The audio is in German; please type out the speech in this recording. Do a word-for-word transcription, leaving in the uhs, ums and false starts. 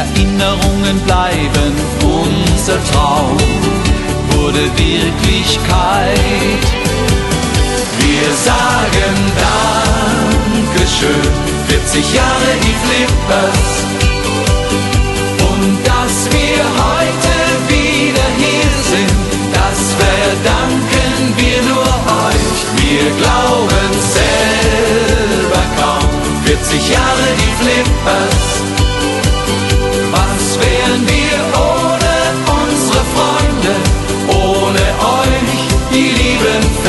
Erinnerungen bleiben, unser Traum wurde Wirklichkeit. Wir sagen Dankeschön, vierzig Jahre die Flippers. Und dass wir heute wieder hier sind, das verdanken wir nur euch. Wir glauben selber kaum, vierzig Jahre die Flippers.